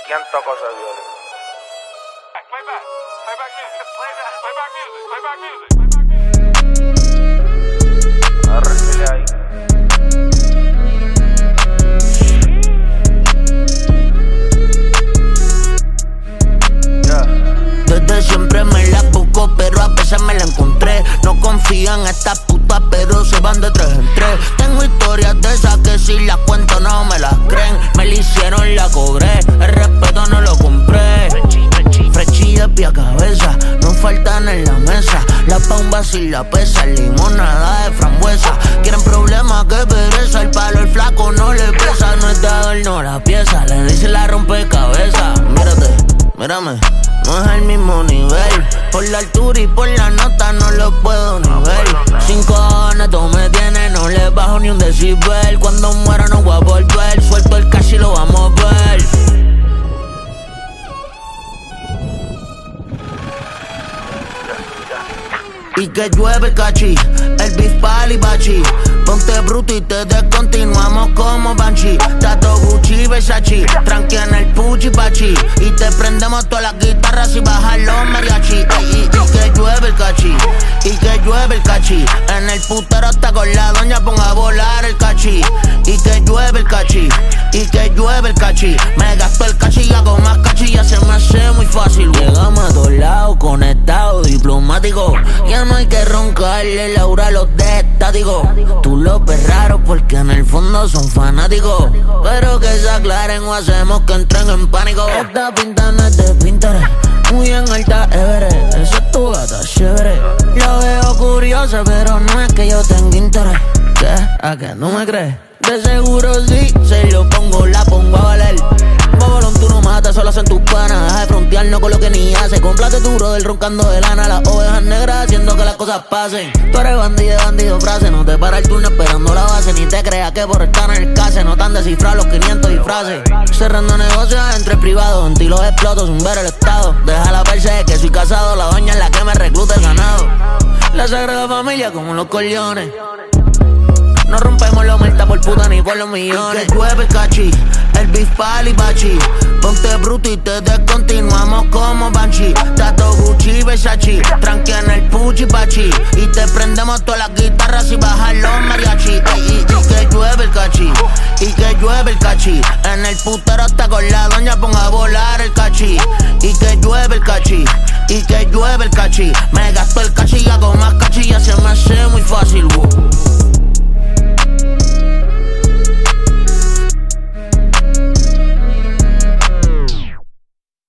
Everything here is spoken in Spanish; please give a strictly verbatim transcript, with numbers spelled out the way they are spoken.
¿Quién tocó ese violín? Playback, playback music, playback, playback music, playback music. Arréglale ahí. Desde siempre me la busco, pero a veces me la encontré. No confían en estas putas, pero se van de tres en tres. Tengo historias de esas que si las cuento no me las creen. Me la hicieron, la cobré, el respeto no lo compré. Frechilla de pie a cabeza, no faltan en la mesa. La pomba sin la pesa, limonada de frambuesa. Quieren problemas, que pereza, el palo, el flaco no le pesa. No es dado, no la pieza, le dice la rompecabezas. Mírate, mírame, no es el mismo nivel. Por la altura y por la nota no lo puedo ni ver. Sin cojones tú me tienes, no le bajo ni un decibel. Cuando muera no voy a volver, suelto el cash y lo vamos a ver. Y que llueve el cachi, el beef pali bachi. Ponte bruto y te descontinuamos como Banshee. Tato Gucci, Versace, tranqui en el Puchi Pachi. Y te prendemos todas las guitarras y bajan los mariachi. Y, y, y que llueve el cachi, y que llueve el cachi. En el putero hasta con la doña ponga a volar el cachi. Y que llueve el cachi, y que llueve el cachi. Me gasto el cachi y hago más cachi, ya se me hace muy fácil. Llegamos a todos lados, conectados, diplomáticos. Ya no hay que roncarle, Laura los de estático. Tú los ves raros porque en el fondo son fanáticos. Pero que se aclaren o hacemos que entren en pánico. Esta pinta no es de Pinterest, muy en alta Everest. Esa es tu gata chévere. La veo curiosa pero no es que yo tenga interés. ¿Qué? ¿A qué? ¿No me crees? De seguro sí, se lo pongo, la pongo a valer. Bobolón, tú no matas, solo hacen tus panas. Deja de frontearnos con lo que ni hace. Complate tu brother roncando de lana. Las ovejas negras haciendo que las cosas pasen. Tú eres bandido, bandido, frase. No te para el turno esperando la base. Ni te creas que por estar en el case no tan descifrar los quinientos disfraces. Cerrando negocios entre privados. En ti los exploto sin ver el estado. Deja la perse de que soy casado. La doña es la que me recluta el ganado. La sagrada familia como los Corleones. No rompemos la muerta por puta ni por los millones. Y que llueve el cachi, el beef pali bachi. Ponte bruto y te descontinuamos como Banshee. Tato Gucci, Versace, tranqui en el Puchi Pachi. Y te prendemos todas las guitarras y bajan los mariachi. Y, y, y que llueve el cachi, y que llueve el cachi. En el putero hasta con la doña ponga a volar el cachi. Y que llueve el cachi, y que llueve el cachi. Me gasto el cachi y hago más cachi, ya se me hace muy